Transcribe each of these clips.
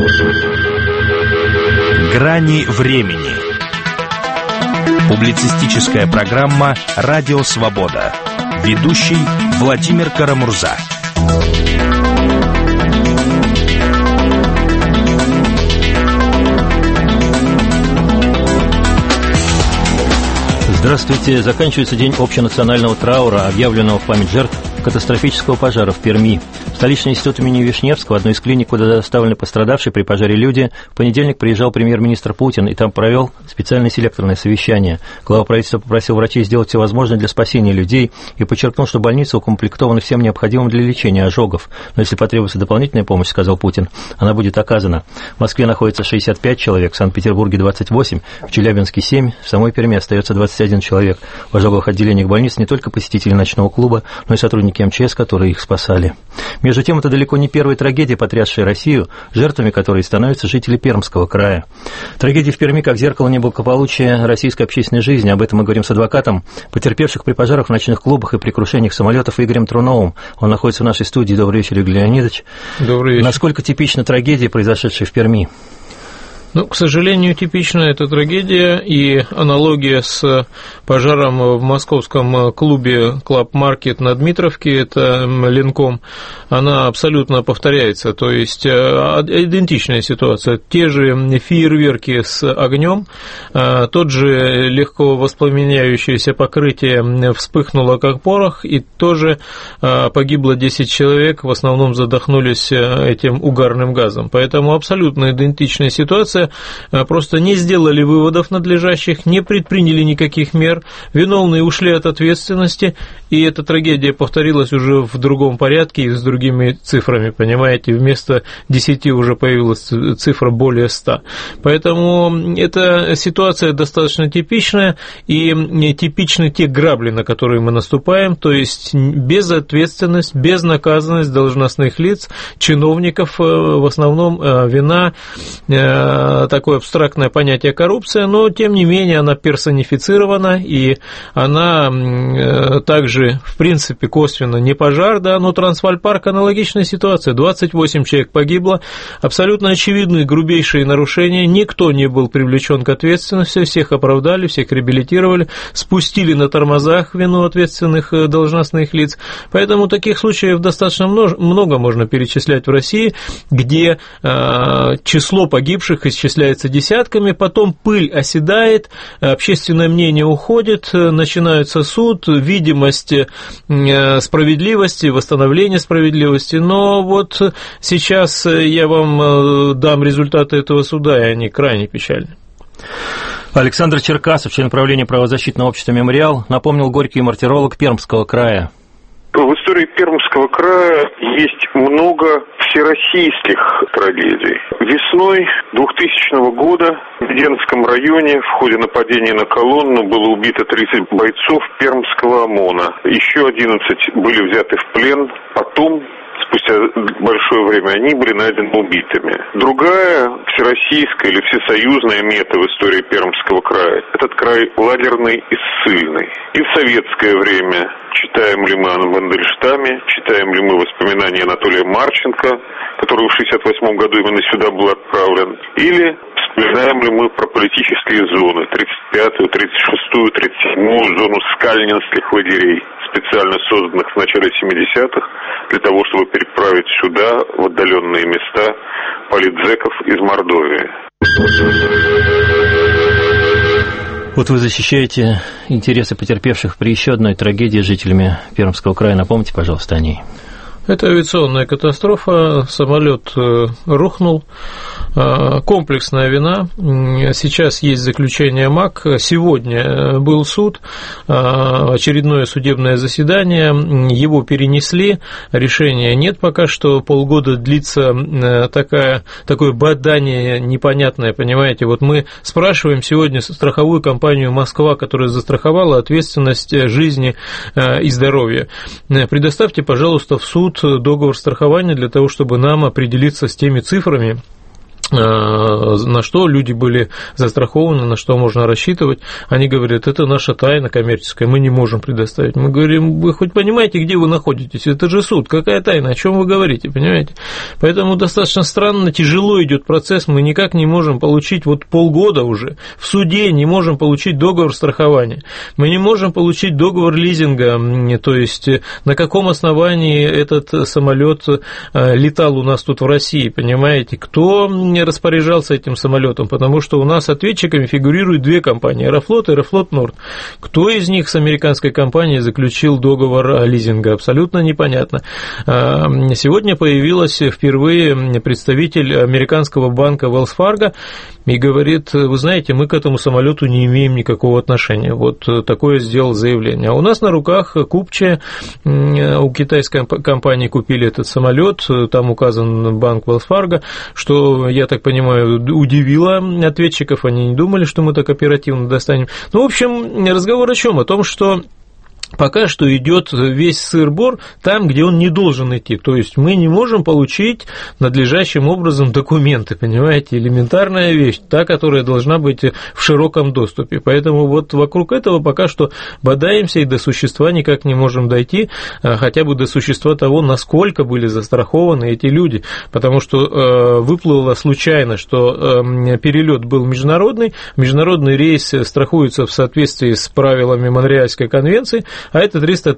Грани времени. Публицистическая программа «Радио Свобода». Ведущий Владимир Карамурза. Здравствуйте. Заканчивается день общенационального траура, объявленного в память жертв катастрофического пожара в Перми. В столичный институт имени Вишневского, одну из клиник, куда доставлены пострадавшие при пожаре люди, в понедельник приезжал премьер-министр Путин и там провел специальное селекторное совещание. Глава правительства попросил врачей сделать все возможное для спасения людей и подчеркнул, что больницы укомплектованы всем необходимым для лечения ожогов. Но если потребуется дополнительная помощь, сказал Путин, она будет оказана. В Москве находится 65 человек, в Санкт-Петербурге 28, в Челябинске 7, в самой Перми остается 21 человек. В ожоговых отделениях больниц не только посетители ночного клуба, но и сотрудники МЧС, которые их спасали. Между тем, это далеко не первая трагедия, потрясшая Россию, жертвами которой становятся жители Пермского края. Трагедия в Перми как зеркало неблагополучия российской общественной жизни. Об этом мы говорим с адвокатом потерпевших при пожарах в ночных клубах и при крушениях самолетов Игорем Труновым. Он находится в нашей студии. Добрый вечер, Игорь Леонидович. Добрый вечер. Насколько типична трагедия, произошедшая в Перми? Ну, к сожалению, типична эта трагедия, и аналогия с пожаром в московском клубе Club Market на Дмитровке, это Ленком, она абсолютно повторяется, то есть идентичная ситуация. Те же фейерверки с огнем, тот же легко воспламеняющееся покрытие вспыхнуло как порох, и тоже погибло 10 человек, в основном задохнулись этим угарным газом. Поэтому абсолютно идентичная ситуация. Просто не сделали выводов надлежащих, не предприняли никаких мер, виновные ушли от ответственности, и эта трагедия повторилась уже в другом порядке и с другими цифрами, понимаете, вместо 10 уже появилась цифра более 100. Поэтому эта ситуация достаточно типичная, и типичны те грабли, на которые мы наступаем, то есть безответственность, безнаказанность должностных лиц, чиновников, в основном вина, такое абстрактное понятие коррупция, но тем не менее она персонифицирована, и она также, в принципе, косвенно не пожар, да, но Трансвальпарк аналогичная ситуация, 28 человек погибло, абсолютно очевидные грубейшие нарушения, никто не был привлечен к ответственности, всех оправдали, всех реабилитировали, спустили на тормозах вину ответственных должностных лиц, поэтому таких случаев достаточно много можно перечислять в России, где число погибших исчисляется десятками, потом пыль оседает, общественное мнение уходит, начинается суд, видимость справедливости, восстановление справедливости, но вот сейчас я вам дам результаты этого суда, и они крайне печальны. Александр Черкасов, член правления правозащитного общества «Мемориал», напомнил горький мартиролог Пермского края. В истории Пермского края есть много всероссийских трагедий. Весной 2000 года в Веденском районе в ходе нападения на колонну было убито 30 бойцов Пермского ОМОНа. Еще 11 были взяты в плен. Потом, спустя большое время, они были найдены убитыми. Другая всероссийская или всесоюзная мета в истории Пермского края – этот край лагерный и ссыльный. И в советское время читаем ли мы о Мандельштаме, читаем ли мы воспоминания Анатолия Марченко, который в 1968 году именно сюда был отправлен, или вспоминаем ли мы про политические зоны, 35-ю, 36-ю, 37-ю зону скальнинских лагерей, специально созданных в начале 70-х, для того, чтобы переправить сюда, в отдаленные места, политзеков из Мордовии. Вот вы защищаете интересы потерпевших при еще одной трагедии жителями Пермского края. Напомните, пожалуйста, о ней. Это авиационная катастрофа, самолет рухнул, комплексная вина. Сейчас есть заключение МАК. Сегодня был суд, очередное судебное заседание, его перенесли, решения нет пока что, полгода длится такое бадание непонятное, понимаете. Вот мы спрашиваем сегодня страховую компанию «Москва», которая застраховала ответственность жизни и здоровья. Предоставьте, пожалуйста, в суд договор страхования для того, чтобы нам определиться с теми цифрами, на что люди были застрахованы, на что можно рассчитывать. Они говорят, это наша тайна коммерческая, мы не можем предоставить. Мы говорим, вы хоть понимаете, где вы находитесь? Это же суд, какая тайна, о чем вы говорите, понимаете? Поэтому достаточно странно, тяжело идет процесс, мы никак не можем получить, вот полгода уже в суде не можем получить договор страхования, мы не можем получить договор лизинга, то есть на каком основании этот самолет летал у нас тут в России, понимаете? Кто распоряжался этим самолетом, потому что у нас ответчиками фигурируют две компании, Аэрофлот и Аэрофлот Норд. Кто из них с американской компанией заключил договор лизинга, абсолютно непонятно. Сегодня появилась впервые представитель американского банка Wells Fargo и говорит, вы знаете, мы к этому самолету не имеем никакого отношения. Вот такое сделал заявление. А у нас на руках купчая, у китайской компании купили этот самолет, там указан банк Wells Fargo, что, я так понимаю, удивило ответчиков, они не думали, что мы так оперативно достанем. Ну, в общем, разговор о чем? О том, что пока что идет весь сыр-бор там, где он не должен идти. То есть мы не можем получить надлежащим образом документы, понимаете, элементарная вещь, та, которая должна быть в широком доступе. Поэтому вот вокруг этого пока что бодаемся и до существа никак не можем дойти, хотя бы до существа того, насколько были застрахованы эти люди. Потому что выплыло случайно, что перелет был международный рейс страхуется в соответствии с правилами Монреальской конвенции, а это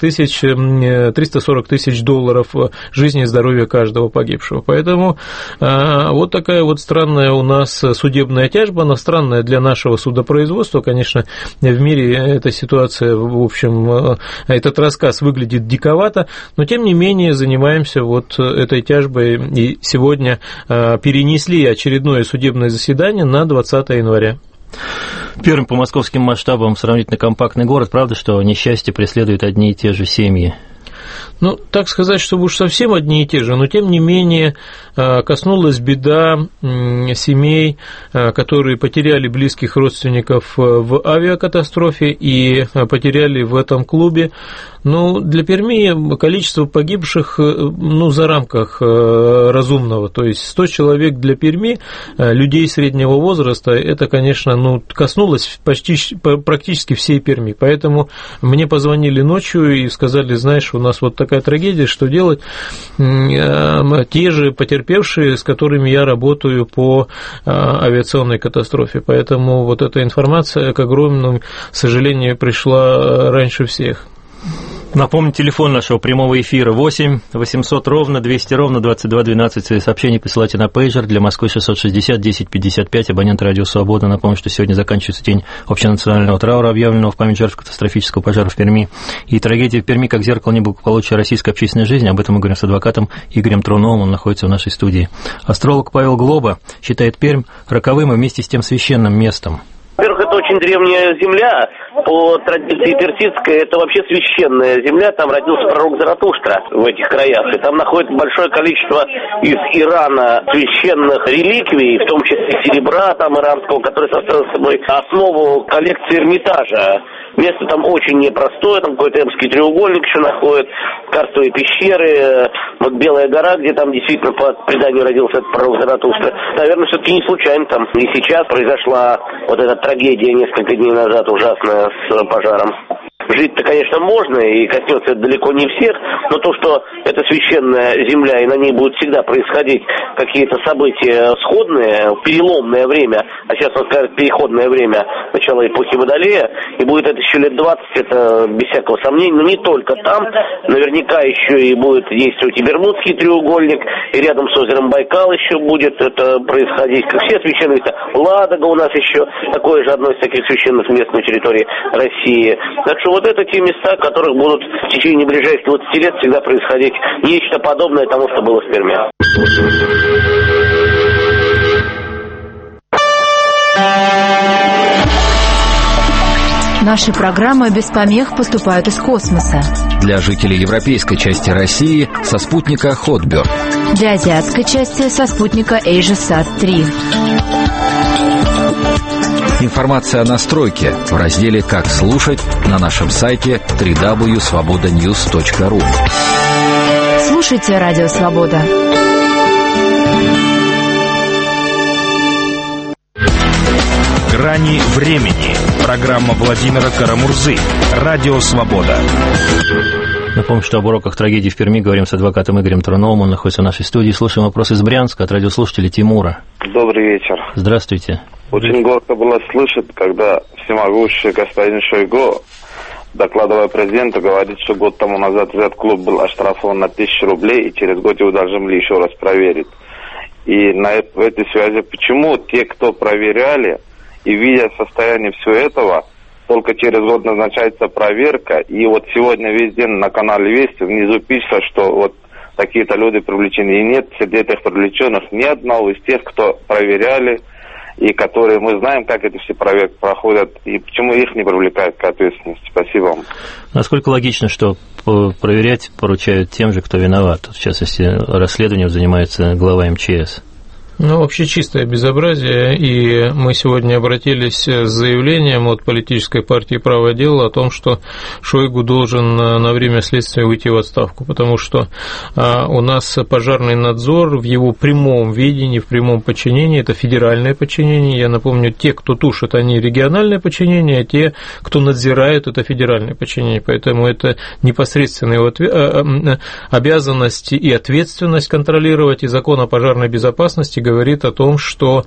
340 тысяч долларов жизни и здоровья каждого погибшего. Поэтому вот такая вот странная у нас судебная тяжба, она странная для нашего судопроизводства. Конечно, в мире эта ситуация, в общем, этот рассказ выглядит диковато, но тем не менее занимаемся вот этой тяжбой, и сегодня перенесли очередное судебное заседание на 20 января. Пермь по московским масштабам сравнительно компактный город. Правда, что несчастье преследуют одни и те же семьи? Ну, так сказать, чтобы уж совсем одни и те же, но тем не менее коснулась беда семей, которые потеряли близких родственников в авиакатастрофе и потеряли в этом клубе. Ну, для Перми количество погибших, ну, за рамках разумного, то есть 100 человек для Перми, людей среднего возраста, это, конечно, ну, коснулось практически всей Перми, поэтому мне позвонили ночью и сказали, знаешь, у нас вот такая трагедия, что делать? Те же потерпевшие, с которыми я работаю по авиационной катастрофе, поэтому вот эта информация, к огромному сожалению, пришла раньше всех. Напомню, телефон нашего прямого эфира 8 800 ровно 200 ровно 2212. Свои сообщения присылайте на пейджер для Москвы 660 1055, абонент Радио Свобода. Напомню, что сегодня заканчивается день общенационального траура, объявленного в память жертв катастрофического пожара в Перми. И трагедия в Перми как зеркало неблагополучия российской общественной жизни. Об этом мы говорим с адвокатом Игорем Труновым, он находится в нашей студии. Астролог Павел Глоба считает Пермь роковым и вместе с тем священным местом. Во-первых, это очень древняя земля, по традиции персидской, это вообще священная земля, там родился пророк Заратуштра в этих краях, и там находится большое количество из Ирана священных реликвий, в том числе серебра там иранского, который составил собой основу коллекции Эрмитажа. Место там очень непростое, там какой-то Эмский треугольник еще находит, карстовые пещеры, вот Белая гора, где там действительно по преданию родился этот пророк Заратустра. Наверное, все-таки не случайно там. И сейчас произошла вот эта трагедия несколько дней назад ужасная с пожаром. Жить-то, конечно, можно, и коснется это далеко не всех, но то, что это священная земля, и на ней будут всегда происходить какие-то события сходные, переломное время, а сейчас, он скажет, переходное время начала эпохи Водолея, и будет это еще лет 20, это без всякого сомнения, но не только там, наверняка еще и будет действовать и Бермудский треугольник, и рядом с озером Байкал еще будет это происходить, как все священные места. Ладога у нас еще такое же одно из таких священных мест на территории России. Так что вот это те места, в которых будут в течение ближайших 20 лет всегда происходить нечто подобное тому, что было в Перми. Наши программы без помех поступают из космоса. Для жителей европейской части России со спутника Хотберг. Для азиатской части со спутника AsiaSat-3. Информация о настройке в разделе «Как слушать» на нашем сайте www.svobodanews.ru. Слушайте Радио Свобода. «Грани времени». Программа Владимира Карамурзы. Радио «Свобода». Напомню, что об уроках трагедии в Перми говорим с адвокатом Игорем Труновым. Он находится в нашей студии. Слушаем вопрос из Брянска от радиослушателя Тимура. Добрый вечер. Здравствуйте. Очень горько было слышать, когда всемогущий господин Шойгу, докладывая президенту, говорит, что год тому назад этот клуб был оштрафован на 1000 рублей, и через год его должны были еще раз проверить. И в этой связи, почему те, кто проверяли, и видя состояние всего этого, только через год назначается проверка, и вот сегодня везде на канале Вести внизу пишется, что вот такие-то люди привлечены, и нет среди этих привлеченных ни одного из тех, кто проверяли, и которые мы знаем, как эти все проверки проходят, и почему их не привлекают к ответственности. Спасибо вам. Насколько логично, что проверять поручают тем же, кто виноват? В частности, расследованием занимается глава МЧС. Ну, вообще чистое безобразие, и мы сегодня обратились с заявлением от политической партии «Правое дело» о том, что Шойгу должен на время следствия уйти в отставку, потому что у нас пожарный надзор в его прямом видении, в прямом подчинении, это федеральное подчинение. Я напомню, те, кто тушит, они региональное подчинение, а те, кто надзирает, это федеральное подчинение, поэтому это непосредственная его обязанность и ответственность контролировать, и закон о пожарной безопасности говорит о том, что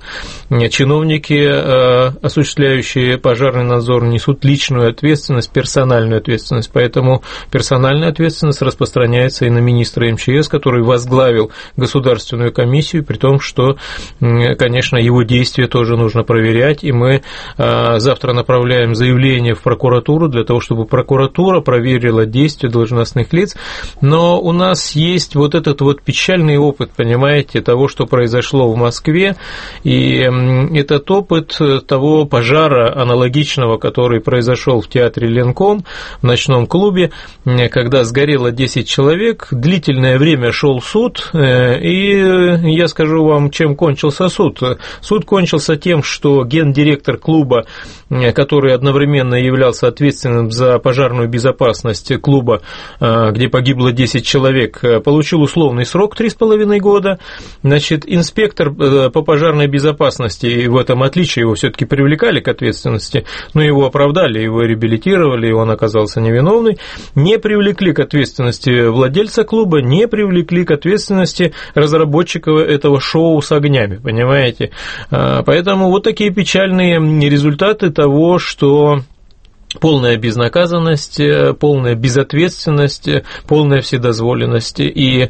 чиновники, осуществляющие пожарный надзор, несут личную ответственность, персональную ответственность. Поэтому персональная ответственность распространяется и на министра МЧС, который возглавил государственную комиссию, при том, что, конечно, его действия тоже нужно проверять. И мы завтра направляем заявление в прокуратуру для того, чтобы прокуратура проверила действия должностных лиц. Но у нас есть вот этот вот печальный опыт, понимаете, того, что произошло в Москве, и этот опыт того пожара аналогичного, который произошел в театре Ленком, в ночном клубе, когда сгорело 10 человек, длительное время шел суд, и я скажу вам, чем кончился суд. Суд кончился тем, что гендиректор клуба, который одновременно являлся ответственным за пожарную безопасность клуба, где погибло 10 человек, получил условный срок 3,5 года. Значит, инспектор по пожарной безопасности, и в этом отличие его все-таки привлекали к ответственности, но его оправдали, его реабилитировали, и он оказался невиновный. Не привлекли к ответственности владельца клуба, не привлекли к ответственности разработчика этого шоу с огнями, понимаете? Поэтому вот такие печальные результаты того, что полная безнаказанность, полная безответственность, полная вседозволенность. И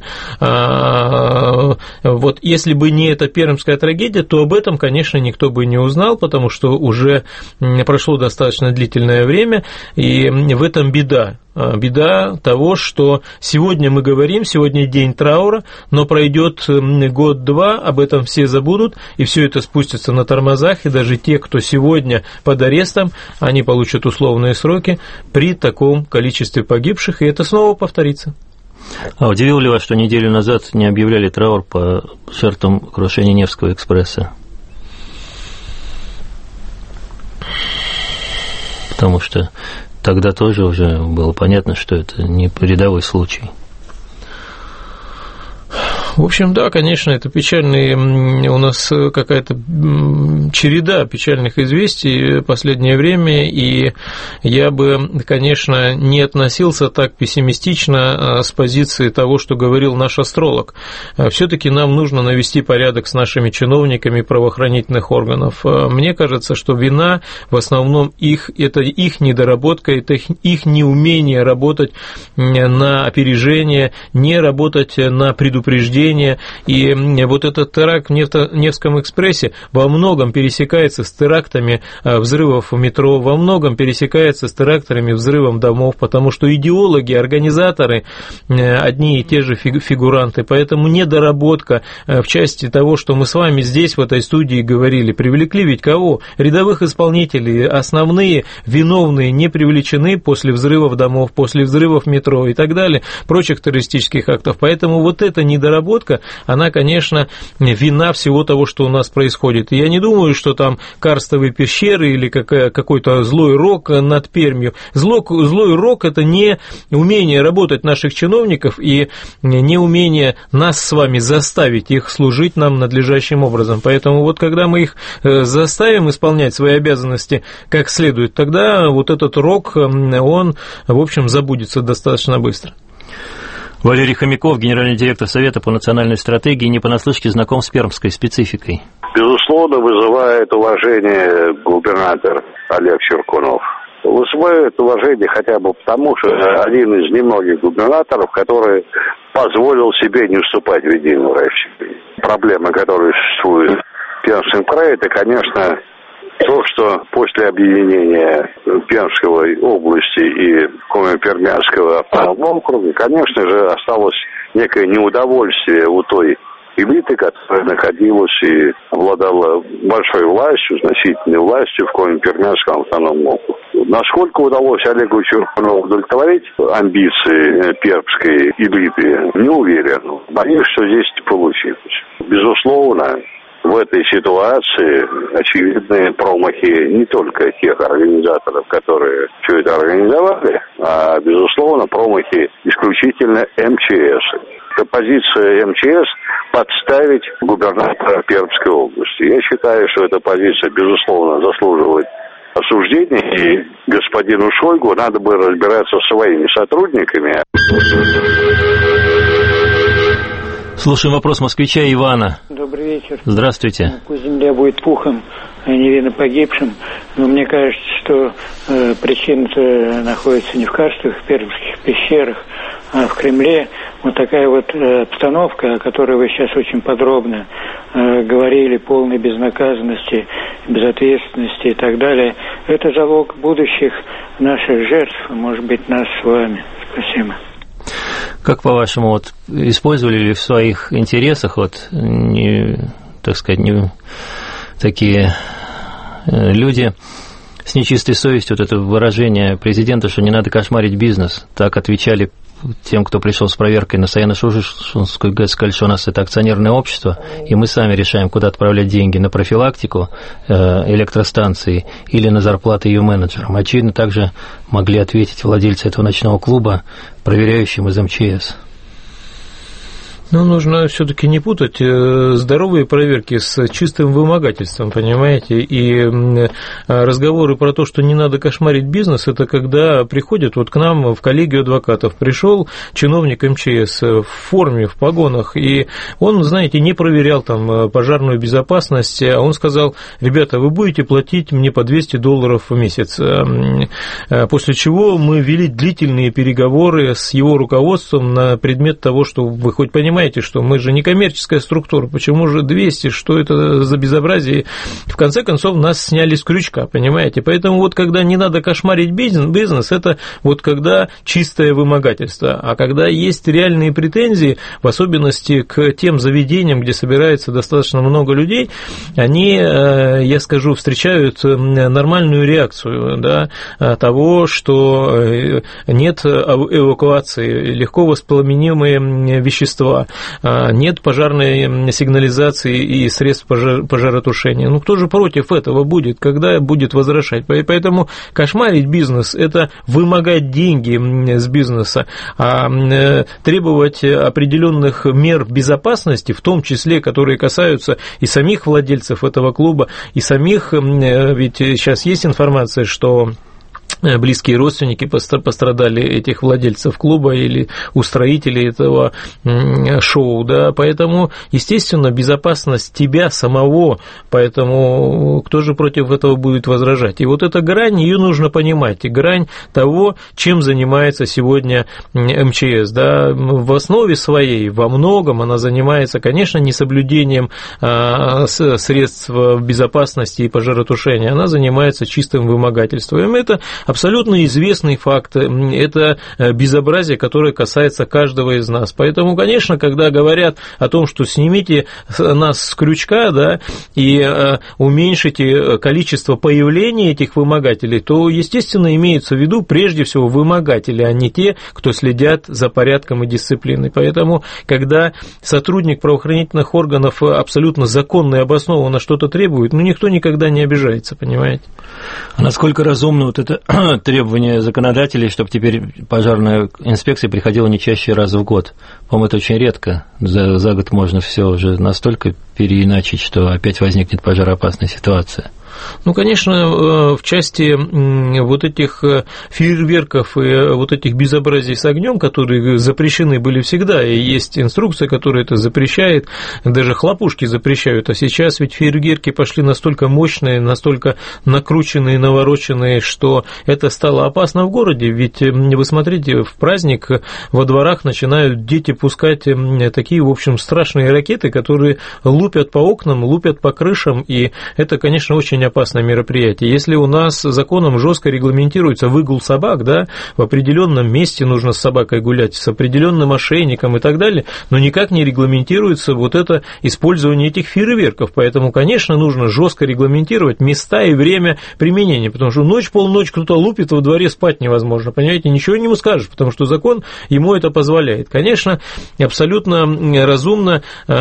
вот если бы не эта пермская трагедия, то об этом, конечно, никто бы не узнал, потому что уже прошло достаточно длительное время, и в этом беда. Беда того, что сегодня мы говорим, сегодня день траура, но пройдет год-два, об этом все забудут, и все это спустится на тормозах, и даже те, кто сегодня под арестом, они получат условные сроки при таком количестве погибших, и это снова повторится. А удивило ли вас, что неделю назад не объявляли траур по жертвам крушения Невского экспресса? Потому что тогда тоже уже было понятно, что это не рядовой случай. В общем, да, конечно, это печальный, у нас какая-то череда печальных известий в последнее время, и я бы, конечно, не относился так пессимистично с позиции того, что говорил наш астролог. Все-таки нам нужно навести порядок с нашими чиновниками правоохранительных органов. Мне кажется, что вина в основном это их недоработка, это их неумение работать на опережение, не работать на предупреждение. И вот этот теракт в Невском экспрессе во многом пересекается с терактами взрывов в метро, во многом пересекается с терактами взрывом домов, потому что идеологи, организаторы одни и те же фигуранты. Поэтому недоработка в части того, что мы с вами здесь, в этой студии, говорили. Привлекли ведь кого? Рядовых исполнителей. Основные виновные не привлечены после взрывов домов, после взрывов метро и так далее, прочих террористических актов. Поэтому вот эта недоработка, переработка, она, конечно, вина всего того, что у нас происходит. И я не думаю, что там карстовые пещеры или какой-то злой рок над Пермью. Злой рок – это не умение работать наших чиновников и не умение нас с вами заставить их служить нам надлежащим образом. Поэтому вот когда мы их заставим исполнять свои обязанности как следует, тогда вот этот рок, он, в общем, забудется достаточно быстро. Валерий Хомяков, генеральный директор Совета по национальной стратегии, не понаслышке знаком с пермской спецификой. Безусловно, вызывает уважение губернатор Олег Черкунов. Вызывает уважение хотя бы потому, что один из немногих губернаторов, который позволил себе не вступать в единую Россию. Проблемы, которые существуют в Пермском крае, это, конечно, то, что после объединения Пермской области и Коми-Пермянского автономного округа, конечно же, осталось некое неудовольствие у той элиты, которая находилась и обладала большой властью, значительной властью в Коми-Пермянском автономном округе. Насколько удалось Олегу Черкунову удовлетворить амбиции пермской элиты, не уверен. Боюсь, что здесь не получилось. Безусловно, в этой ситуации очевидные промахи не только тех организаторов, которые все это организовали, а, безусловно, промахи исключительно МЧС. Это позиция МЧС подставить губернатора Пермской области. Я считаю, что эта позиция, безусловно, заслуживает осуждения, и господину Шойгу надо бы разбираться со своими сотрудниками. Слушаем вопрос москвича Ивана. Добрый вечер. Здравствуйте. Пусть земля будет пухом, а не видно погибшим, но мне кажется, что причина-то находится не в карстовых пермских пещерах, а в Кремле. Вот такая вот обстановка, о которой вы сейчас очень подробно говорили, полной безнаказанности, безответственности и так далее, это залог будущих наших жертв, может быть, нас с вами. Спасибо. Как, по-вашему, вот, использовали ли в своих интересах такие люди с нечистой совестью, вот это выражение президента, что не надо кошмарить бизнес, так отвечали тем, кто пришел с проверкой на Саяно-Шушенскую ГЭС, сказали, что у нас это акционерное общество, и мы сами решаем, куда отправлять деньги, на профилактику электростанции или на зарплаты ее менеджерам. Очевидно, также могли ответить владельцы этого ночного клуба, проверяющим из МЧС. Ну, нужно все-таки не путать здоровые проверки с чистым вымогательством, понимаете? И разговоры про то, что не надо кошмарить бизнес, это когда приходят вот к нам в коллегию адвокатов. Пришел чиновник МЧС в форме, в погонах, и он, знаете, не проверял там пожарную безопасность, а он сказал: ребята, вы будете платить мне по $200 в месяц. После чего мы вели длительные переговоры с его руководством на предмет того, что вы хоть понимаете, что мы же не коммерческая структура, почему же 200, что это за безобразие? В конце концов, нас сняли с крючка, понимаете? Поэтому вот когда не надо кошмарить бизнес, это вот когда чистое вымогательство. А когда есть реальные претензии, в особенности к тем заведениям, где собирается достаточно много людей, они, я скажу, встречают нормальную реакцию, да, того, что нет эвакуации, легко воспламенимые вещества, нет пожарной сигнализации и средств пожаротушения. Ну, кто же против этого будет, когда будет возвращать? Поэтому кошмарить бизнес – это вымогать деньги с бизнеса, а требовать определенных мер безопасности, в том числе, которые касаются и самих владельцев этого клуба, и самих, ведь сейчас есть информация, что близкие родственники пострадали этих владельцев клуба или устроителей этого шоу, да, поэтому, естественно, безопасность тебя самого, поэтому кто же против этого будет возражать? И вот эта грань, ее нужно понимать, и грань того, чем занимается сегодня МЧС, да, в основе своей, во многом она занимается, конечно, не соблюдением средств безопасности и пожаротушения, она занимается чистым вымогательством. Это абсолютно известный факт, это безобразие, которое касается каждого из нас. Поэтому, конечно, когда говорят о том, что снимите нас с крючка, да, и уменьшите количество появления этих вымогателей, то, естественно, имеется в виду прежде всего вымогатели, а не те, кто следят за порядком и дисциплиной. Поэтому, когда сотрудник правоохранительных органов абсолютно законно и обоснованно что-то требует, никто никогда не обижается, понимаете? А насколько разумно вот это требование законодателей, чтобы теперь пожарная инспекция приходила не чаще раз в год? По-моему, это очень редко. За год можно все уже настолько переиначить, что опять возникнет пожароопасная ситуация. Конечно, в части вот этих фейерверков и вот этих безобразий с огнем, которые запрещены были всегда, и есть инструкция, которая это запрещает, даже хлопушки запрещают, а сейчас ведь фейерверки пошли настолько мощные, настолько накрученные, навороченные, что это стало опасно в городе, ведь вы смотрите, в праздник во дворах начинают дети пускать такие, в общем, страшные ракеты, которые лупят по окнам, лупят по крышам, и это, конечно, очень опасное мероприятие. Если у нас законом жестко регламентируется выгул собак, да, в определенном месте нужно с собакой гулять, с определенным ошейником и так далее, но никак не регламентируется вот это использование этих фейерверков. Поэтому, конечно, нужно жестко регламентировать места и время применения, потому что ночь, полночь кто-то лупит, во дворе спать невозможно, понимаете, ничего не скажешь, потому что закон ему это позволяет. Конечно, абсолютно разумно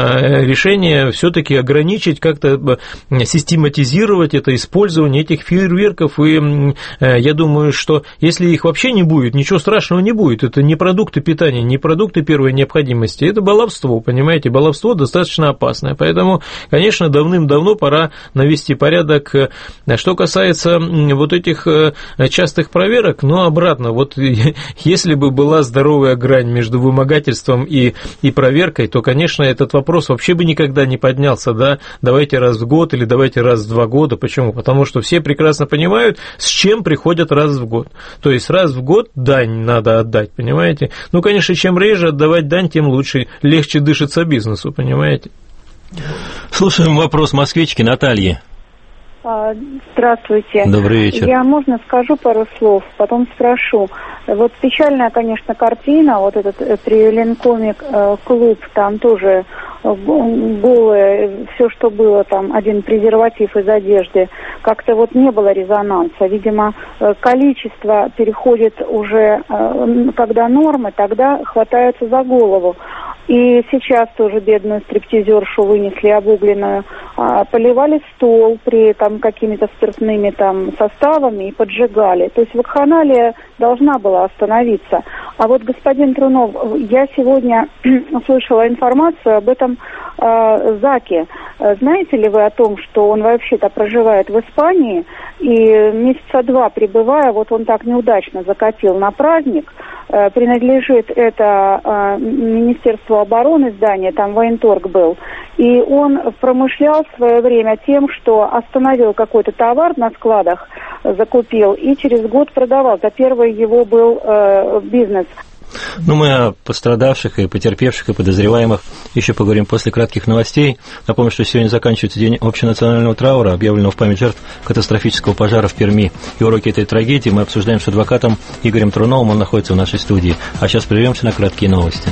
решение все-таки ограничить, как-то систематизировать это использование этих фейерверков, и я думаю, что если их вообще не будет, ничего страшного не будет, это не продукты питания, не продукты первой необходимости, это баловство, понимаете, баловство достаточно опасное, поэтому, конечно, давным-давно пора навести порядок. Что касается вот этих частых проверок, но обратно, вот если бы была здоровая грань между вымогательством и проверкой, то, конечно, этот вопрос вообще бы никогда не поднялся, да, давайте раз в год или давайте раз в 2 года. Почему? Потому что все прекрасно понимают, с чем приходят раз в год. То есть раз в год дань надо отдать, понимаете? Конечно, чем реже отдавать дань, тем лучше, легче дышится бизнесу, понимаете? Слушаем вопрос москвички Натальи. Здравствуйте. Добрый вечер. Я, можно, скажу пару слов, потом спрошу. Вот печальная, конечно, картина, вот этот при Ленкоме клуб, там тоже голое, все, что было, там один презерватив из одежды, как-то вот не было резонанса. Видимо, количество переходит уже, когда нормы, тогда хватаются за голову. И сейчас тоже бедную стриптизершу вынесли обугленную, поливали стол при там какими-то спиртными там составами и поджигали. То есть вакханалия должна была остановиться. А вот, господин Трунов, я сегодня услышала информацию об этом Заке. Знаете ли вы о том, что он вообще-то проживает в Испании, и месяца 2 пребывая, вот он так неудачно закатил на праздник, принадлежит это Министерству обороны здание, там военторг был, и он промышлял в свое время тем, что остановил какой-то товар на складах, закупил, и через год продавал. Это первый его был бизнес. Мы о пострадавших и потерпевших и подозреваемых еще поговорим после кратких новостей. Напомню, что сегодня заканчивается день общенационального траура, объявленного в память жертв катастрофического пожара в Перми. И уроки этой трагедии мы обсуждаем с адвокатом Игорем Труновым, он находится в нашей студии. А сейчас прервемся на краткие новости.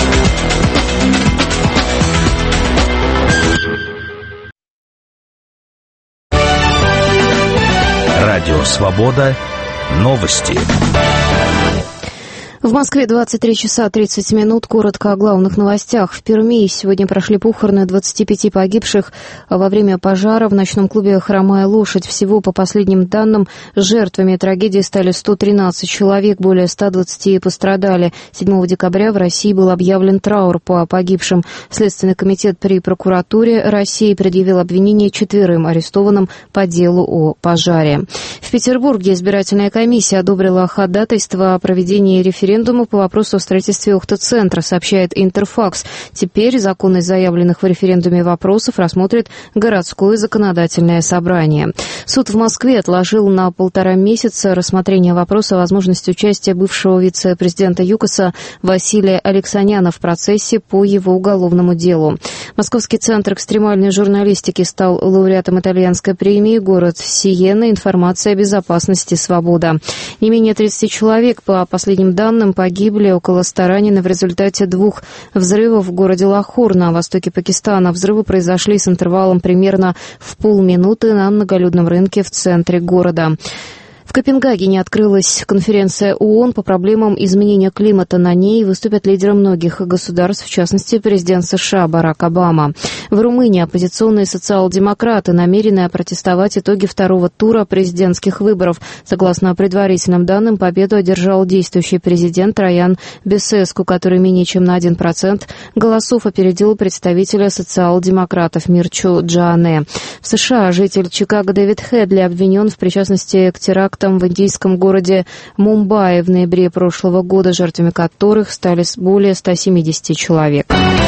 Радио «Свобода». Новости. В Москве 23 часа 30 минут. Коротко о главных новостях. В Перми сегодня прошли похороны 25 погибших во время пожара в ночном клубе «Хромая лошадь». Всего, по последним данным, жертвами трагедии стали 113 человек, более 120 пострадали. 7 декабря в России был объявлен траур по погибшим. Следственный комитет при прокуратуре России предъявил обвинение 4 арестованным по делу о пожаре. В Петербурге избирательная комиссия одобрила ходатайство о проведении референдума по вопросу о строительстве Охта-центра, сообщает Интерфакс. Теперь законность заявленных в референдуме вопросов рассмотрит городское законодательное собрание. Суд в Москве отложил на 1,5 месяца рассмотрение вопроса о возможности участия бывшего вице-президента ЮКОСа Василия Алексаняна в процессе по его уголовному делу. Московский центр экстремальной журналистики стал лауреатом итальянской премии «Город Сиена. Информация, безопасность и свобода». Не менее 30 человек, по последним данным, погибли, около 100 ранены в результате 2 взрывов в городе Лахор на востоке Пакистана. Взрывы произошли с интервалом примерно в полминуты на многолюдном рынке в центре города. В Копенгагене открылась конференция ООН по проблемам изменения климата. На ней выступят лидеры многих государств, в частности, президент США Барак Обама. В Румынии оппозиционные социал-демократы намерены опротестовать итоги 2-го тура президентских выборов. Согласно предварительным данным, победу одержал действующий президент Траян Бесеску, который менее чем на 1% голосов опередил представителя социал-демократов Мирчу Джоане. В США житель Чикаго Дэвид Хедли обвинен в причастности к теракту в индийском городе Мумбаи в ноябре прошлого года, жертвами которых стали более 170 человек.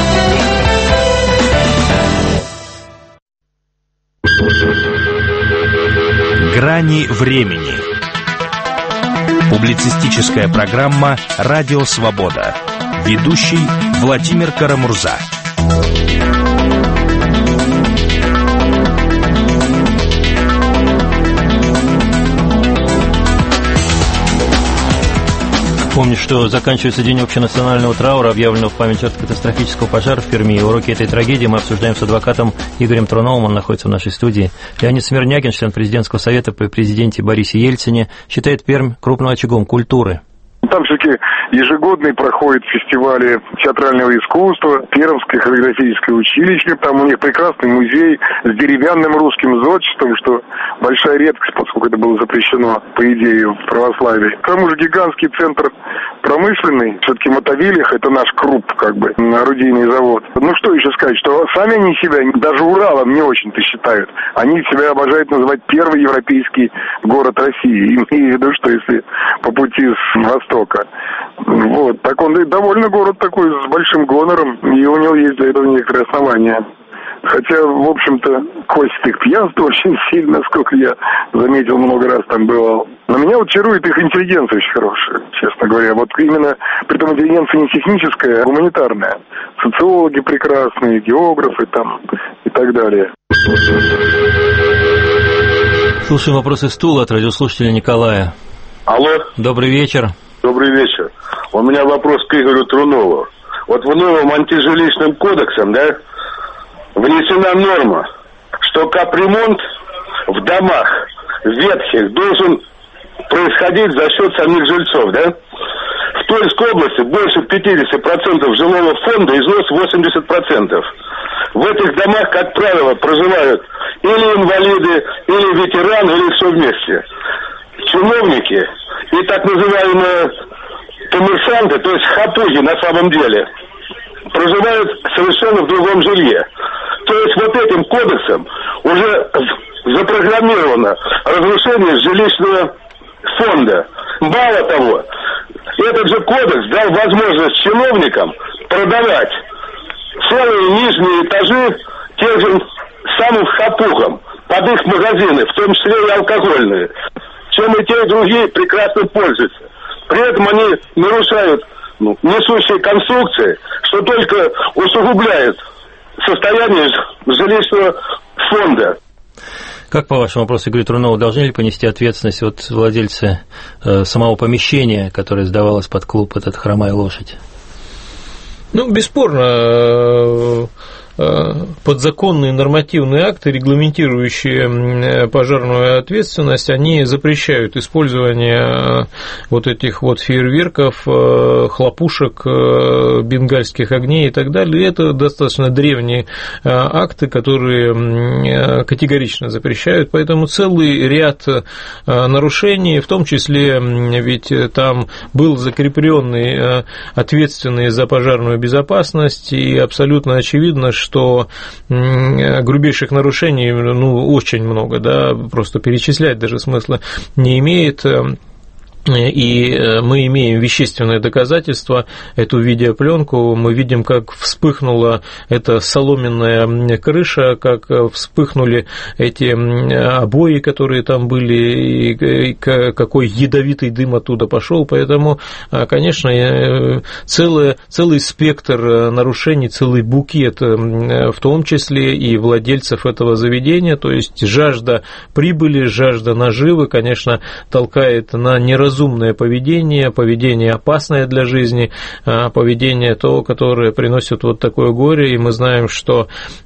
Грани времени. Публицистическая программа «Радио Свобода». Ведущий Владимир Карамурза. Помню, что заканчивается день общенационального траура, объявленного в память жертв катастрофического пожара в Перми. И уроки этой трагедии мы обсуждаем с адвокатом Игорем Труновым, он находится в нашей студии. Леонид Смирнягин, член президентского совета при президенте Борисе Ельцине, считает Пермь крупным очагом культуры. Там все-таки ежегодный проходит фестивали театрального искусства, Пермское хореографическое училище, там у них прекрасный музей с деревянным русским зодчеством, что большая редкость, поскольку это было запрещено, по идее, в православии. К тому же гигантский центр промышленный, все-таки Мотовилиха, это наш КРУП, орудийный завод. Ну что еще сказать, что сами они себя, даже Уралом не очень-то считают. Они себя обожают называть первый европейский город России. Имею в виду, что если по пути с востока. Вот, так он и довольно город такой с большим гонором, и у него есть для этого некоторые основания. Хотя, в общем-то, косит их пьянство очень сильно, насколько я заметил, много раз там бывал. Но меня вот чарует их интеллигенция очень хорошая, честно говоря. Вот именно, притом интеллигенция не техническая, а гуманитарная. Социологи прекрасные, географы там и так далее. Слушаем вопросы стула от радиослушателя Николая. Алло. Добрый вечер. Добрый вечер. У меня вопрос к Игорю Трунову. Вот в новом антижилищным кодексом, внесена норма, что капремонт в домах ветхих должен происходить за счет самих жильцов, В Тульской области больше 50% жилого фонда, износ 80%. В этих домах, как правило, проживают или инвалиды, или ветераны, или все вместе. Чиновники и так называемые коммерсанты, то есть хапуги на самом деле, проживают совершенно в другом жилье. То есть вот этим кодексом уже запрограммировано разрушение жилищного фонда. Мало того, этот же кодекс дал возможность чиновникам продавать целые нижние этажи тем же самым хапугам под их магазины, в том числе и алкогольные. Чем и те, и другие прекрасно пользуются. При этом они нарушают несущие конструкции, что только усугубляет состояние жилищного фонда. Как, по вашему вопросу, Игорь Трунов, должны ли понести ответственность владельцы самого помещения, которое сдавалось под клуб этот «Хромая лошадь»? Бесспорно, подзаконные нормативные акты, регламентирующие пожарную ответственность, они запрещают использование вот этих вот фейерверков, хлопушек, бенгальских огней и так далее. Это достаточно древние акты, которые категорично запрещают, поэтому целый ряд нарушений, в том числе ведь там был закрепленный ответственный за пожарную безопасность, и абсолютно очевидно, что грубейших нарушений очень много, просто перечислять даже смысла не имеет. И мы имеем вещественное доказательство, эту видеопленку, мы видим, как вспыхнула эта соломенная крыша, как вспыхнули эти обои, которые там были, и какой ядовитый дым оттуда пошел. Поэтому, конечно, целый спектр нарушений, целый букет, в том числе и владельцев этого заведения, то есть жажда прибыли, жажда наживы, конечно, толкает на неразумное поведение опасное для жизни, поведение то, которое приносит вот такое горе, и мы знаем, что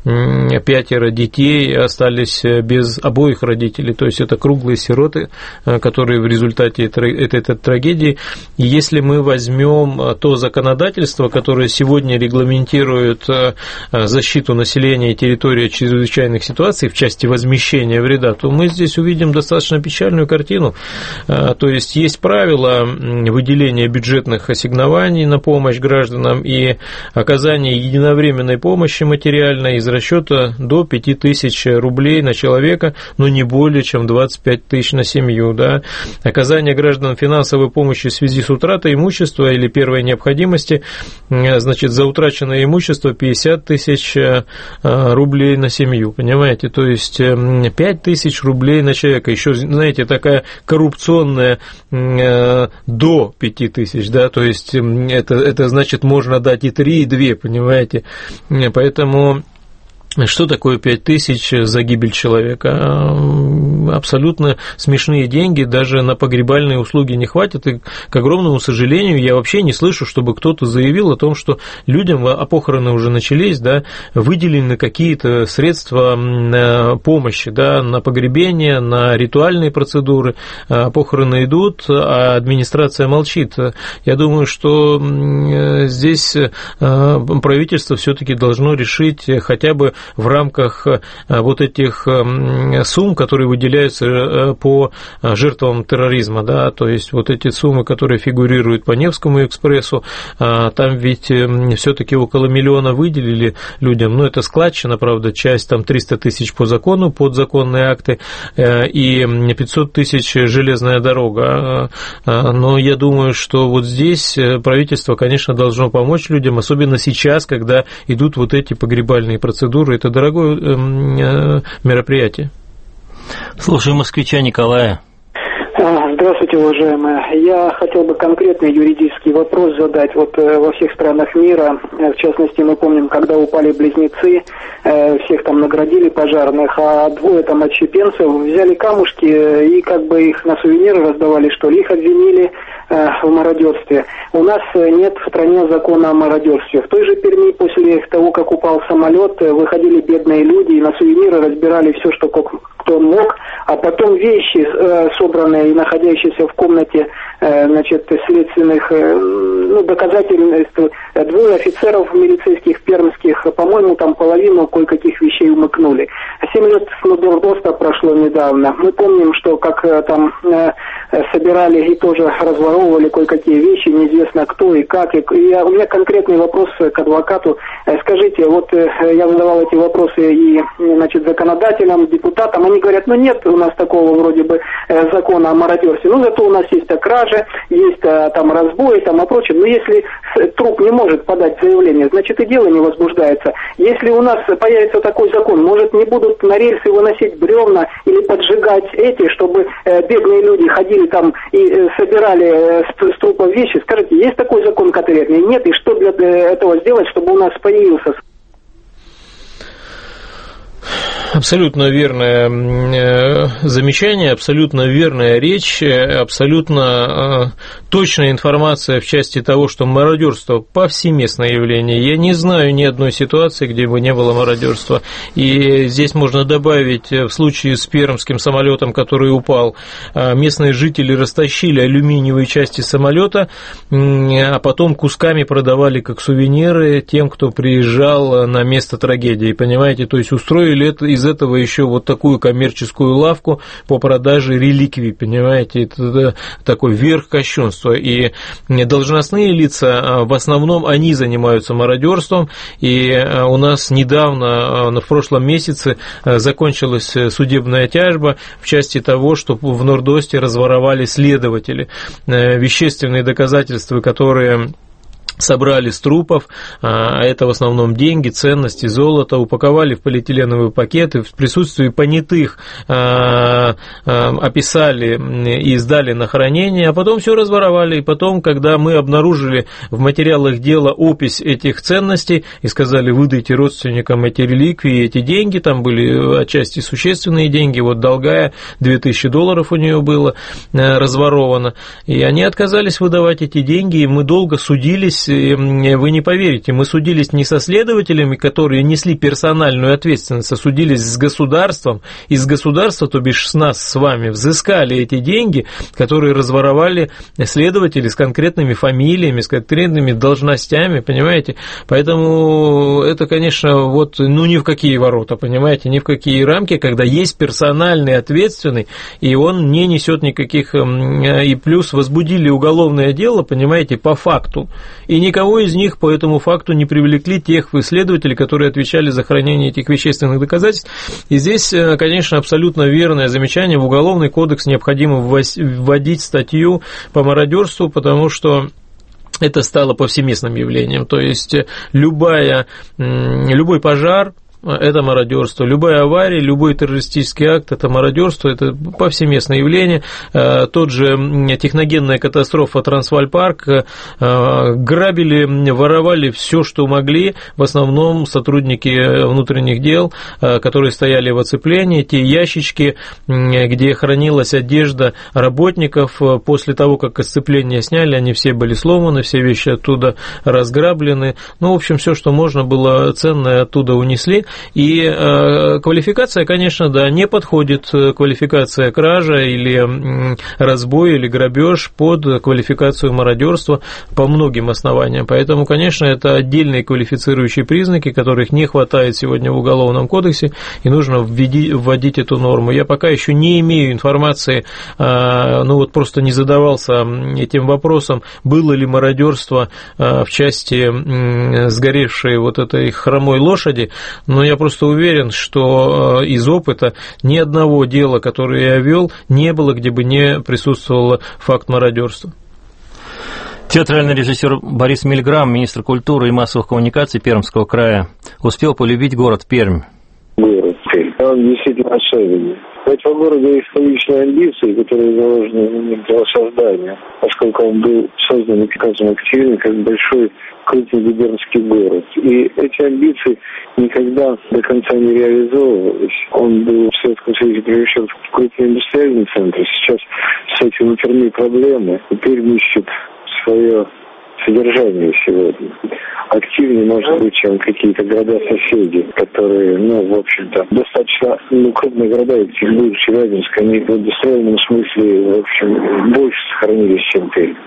5 детей остались без обоих родителей, то есть это круглые сироты, которые в результате этой трагедии. И если мы возьмем то законодательство, которое сегодня регламентирует защиту населения и территории чрезвычайных ситуаций в части возмещения вреда, то мы здесь увидим достаточно печальную картину. То есть правила выделения бюджетных ассигнований на помощь гражданам и оказания единовременной помощи материальной из расчета до 5000 рублей на человека, но не более чем 25 тысяч на семью. Да? Оказание гражданам финансовой помощи в связи с утратой имущества или первой необходимости, значит, за утраченное имущество 50 тысяч рублей на семью. Понимаете? То есть 5 тысяч рублей на человека. Еще, знаете, такая коррупционная до 5000, да, то есть это значит, можно дать и 3, и 2, понимаете, поэтому что такое 5000 за гибель человека? Абсолютно смешные деньги, даже на погребальные услуги не хватит, и, к огромному сожалению, я вообще не слышу, чтобы кто-то заявил о том, что людям, а похороны уже начались, да, выделены какие-то средства помощи, да, на погребение, на ритуальные процедуры, похороны идут, а администрация молчит. Я думаю, что здесь правительство все-таки должно решить хотя бы в рамках вот этих сумм, которые выделяются по жертвам терроризма, да, то есть вот эти суммы, которые фигурируют по Невскому экспрессу, там ведь все-таки около 1 миллиона выделили людям, ну, это складчина, правда, часть там 300 тысяч по закону, подзаконные акты, и 500 тысяч железная дорога, но я думаю, что вот здесь правительство, конечно, должно помочь людям, особенно сейчас, когда идут вот эти погребальные процедуры. Это дорогое мероприятие. Слушаем москвича Николая. Здравствуйте, уважаемые. Я хотел бы конкретный юридический вопрос задать. Вот во всех странах мира, в частности, мы помним, когда упали близнецы, всех там наградили пожарных, а 2 там отщепенцев взяли камушки и как бы их на сувениры раздавали, что ли, их обвинили в мародерстве. У нас нет в стране закона о мародерстве. В той же Перми после того, как упал самолет, выходили бедные люди и на сувениры разбирали все, что кто мог, а потом вещи, собранные и находящиеся в комнате, значит, следственных, доказательств, 2 офицеров милицейских пермских, по-моему, там половину кое-каких вещей умыкнули. 7 лет с прошло недавно. Мы помним, что как там собирали и тоже разворовывали кое-какие вещи, неизвестно кто и как. У меня конкретный вопрос к адвокату. Скажите, вот я задавал эти вопросы и, значит, законодателям, депутатам, они говорят, нет у нас такого вроде бы закона о мародерстве, зато у нас есть кражи, есть там разбой, там и прочее, но если труп не может подать заявление, значит и дело не возбуждается. Если у нас появится такой закон, может не будут на рельсы выносить бревна или поджигать эти, чтобы бедные люди ходили там и собирали с трупов вещи. Скажите, есть такой закон конкретный? Нет, и что для этого сделать, чтобы у нас появился? Абсолютно верное замечание, абсолютно верная речь, абсолютно точная информация в части того, что мародерство повсеместное явление. Я не знаю ни одной ситуации, где бы не было мародерства. И здесь можно добавить, в случае с пермским самолетом, который упал, местные жители растащили алюминиевые части самолета, а потом кусками продавали как сувениры тем, кто приезжал на место трагедии. Понимаете, то есть устроили это из из этого еще вот такую коммерческую лавку по продаже реликвий, понимаете, это такой верх кощунства. И должностные лица, в основном, они занимаются мародерством, и у нас недавно, в прошлом месяце, закончилась судебная тяжба в части того, что в Норд-Осте разворовали следователи вещественные доказательства, которые собрали с трупов, а это в основном деньги, ценности, золото, упаковали в полиэтиленовые пакеты, в присутствии понятых описали и сдали на хранение, а потом все разворовали. И потом, когда мы обнаружили в материалах дела опись этих ценностей и сказали, выдайте родственникам эти реликвии, эти деньги, там были отчасти существенные деньги, вот Долгая, $2000 у нее было разворовано, и они отказались выдавать эти деньги, и мы долго судились. Вы не поверите, мы судились не со следователями, которые несли персональную ответственность, а судились с государством. Из государства, то бишь с нас, с вами, взыскали эти деньги, которые разворовали следователи с конкретными фамилиями, с конкретными должностями, понимаете? Поэтому это, конечно, вот, ни в какие ворота, понимаете, ни в какие рамки, когда есть персональный ответственный, и он не несет никаких... И плюс возбудили уголовное дело, понимаете, по факту. И никого из них по этому факту не привлекли, тех следователей, которые отвечали за хранение этих вещественных доказательств. И здесь, конечно, абсолютно верное замечание. В Уголовный кодекс необходимо вводить статью по мародерству, потому что это стало повсеместным явлением. То есть любой пожар – это мародерство. Любая авария, любой террористический акт – это мародерство, это повсеместное явление. Тот же техногенная катастрофа Трансвальпарк, грабили, воровали все, что могли, в основном сотрудники внутренних дел, которые стояли в оцеплении, те ящички, где хранилась одежда работников, после того, как оцепление сняли, они все были сломаны, все вещи оттуда разграблены. Ну, в общем, все, что можно было ценное, оттуда унесли. И квалификация, конечно, да, не подходит квалификация кража или разбой или грабеж под квалификацию мародерства по многим основаниям. Поэтому, конечно, это отдельные квалифицирующие признаки, которых не хватает сегодня в Уголовном кодексе, и нужно вводить эту норму. Я пока еще не имею информации, просто не задавался этим вопросом, было ли мародерство в части сгоревшей вот этой хромой лошади, но я просто уверен, что из опыта ни одного дела, которое я вел, не было, где бы не присутствовал факт мародерства. Театральный режиссер Борис Мильграм, министр культуры и массовых коммуникаций Пермского края, успел полюбить город Пермь. Город Пермь. Он действительно особенный. В этом городе есть личные амбиции, которые заложены для создания, поскольку он был создан приказом Екатерины как большой крупный губернский город. И эти амбиции никогда до конца не реализовывались. Он был в Советском Союзе превращен в крупный индустриальный центр. Сейчас с этим у Перми проблемы. Теперь ищет свое содержание сегодня. Активнее, может быть, чем какие-то города-соседи, которые, в общем-то, достаточно крупные города, Екатеринбург, Челябинск, они в индустриальном смысле, в общем, больше сохранились, чем Пермь.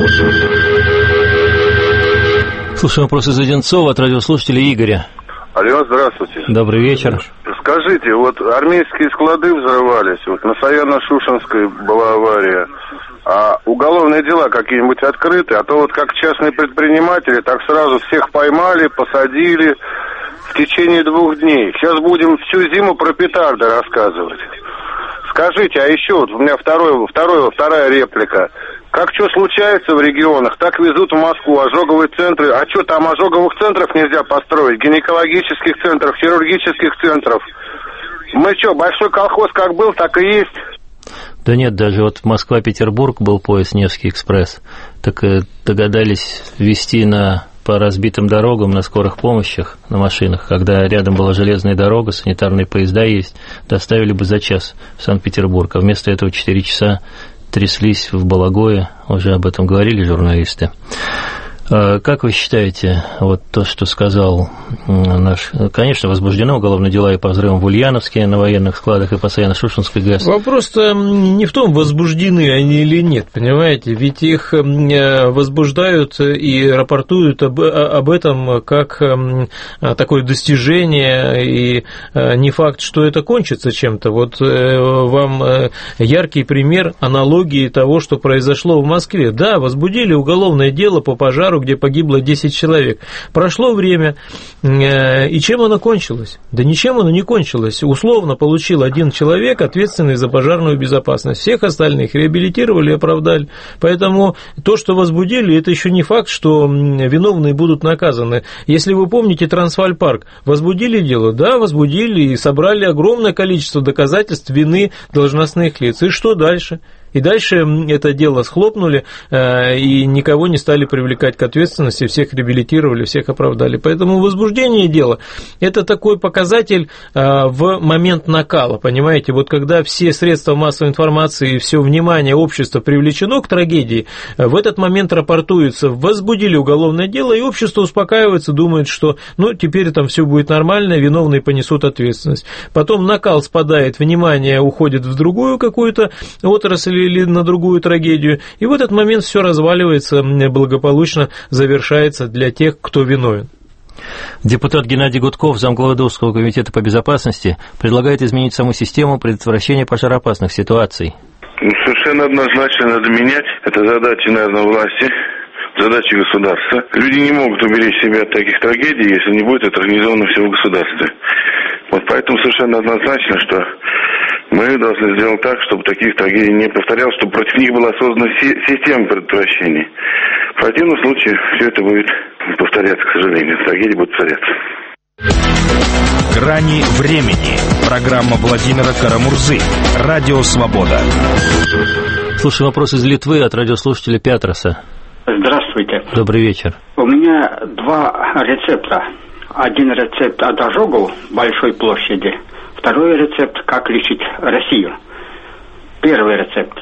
Слушаем вопрос из Одинцова от радиослушателя Игоря. Алло, здравствуйте. Добрый вечер. Скажите, вот армейские склады взрывались, вот на Саяно-Шушенской была авария, а уголовные дела какие-нибудь открыты, а то вот как частные предприниматели, так сразу всех поймали, посадили в течение 2 дней. Сейчас будем всю зиму про петарды рассказывать. Скажите, а еще вот у меня вторая реплика. Как что случается в регионах, так везут в Москву ожоговые центры. А что, там ожоговых центров нельзя построить? Гинекологических центров, хирургических центров. Мы что, большой колхоз как был, так и есть? Да нет, даже вот Москва-Петербург был поезд Невский экспресс. Так догадались везти по разбитым дорогам на скорых помощях, на машинах, когда рядом была железная дорога, санитарные поезда есть, доставили бы за час в Санкт-Петербург, а вместо этого 4 часа тряслись в Балагое, уже об этом говорили журналисты. Как вы считаете, вот то, что сказал наш... Конечно, возбуждены уголовные дела и по взрывам в Ульяновске на военных складах, и по Саяно-Шушенской ГЭС. Вопрос-то не в том, возбуждены они или нет, понимаете? Ведь их возбуждают и рапортуют об этом как такое достижение, и не факт, что это кончится чем-то. Вот вам яркий пример аналогии того, что произошло в Москве. Да, возбудили уголовное дело по пожару, где погибло 10 человек. Прошло время, и чем оно кончилось? Да ничем оно не кончилось. Условно получил один человек, ответственный за пожарную безопасность. Всех остальных реабилитировали и оправдали. Поэтому то, что возбудили, это еще не факт, что виновные будут наказаны. Если вы помните Трансвальпарк, возбудили дело? Да, возбудили и собрали огромное количество доказательств вины должностных лиц. И что дальше? И дальше это дело схлопнули, и никого не стали привлекать к ответственности, всех реабилитировали, всех оправдали. Поэтому возбуждение дела – это такой показатель в момент накала, понимаете? Вот когда все средства массовой информации и все внимание общества привлечено к трагедии, в этот момент рапортуется, возбудили уголовное дело, и общество успокаивается, думает, что теперь там все будет нормально, виновные понесут ответственность. Потом накал спадает, внимание уходит в другую какую-то отрасль, или на другую трагедию, и в этот момент все разваливается, благополучно завершается для тех, кто виновен. Депутат Геннадий Гудков, замглавы Дурского комитета по безопасности, предлагает изменить саму систему предотвращения пожароопасных ситуаций. Совершенно однозначно надо менять. Это задача, наверное, власти, задача государства. Люди не могут уберечь себя от таких трагедий, если не будет это организовано все в государстве. Вот поэтому совершенно однозначно, что мы должны сделать так, чтобы таких трагедий не повторялось, чтобы против них была создана система предотвращения. В противном случае все это будет повторяться, к сожалению. Трагедии будут повторяться. «Грани времени». Программа Владимира Карамурзы. Радио «Свобода». Слушай, вопрос из Литвы от радиослушателя Пятроса. Здравствуйте. Добрый вечер. У меня два рецепта. Один рецепт от ожогов большой площади. Второй рецепт, как лечить Россию. Первый рецепт.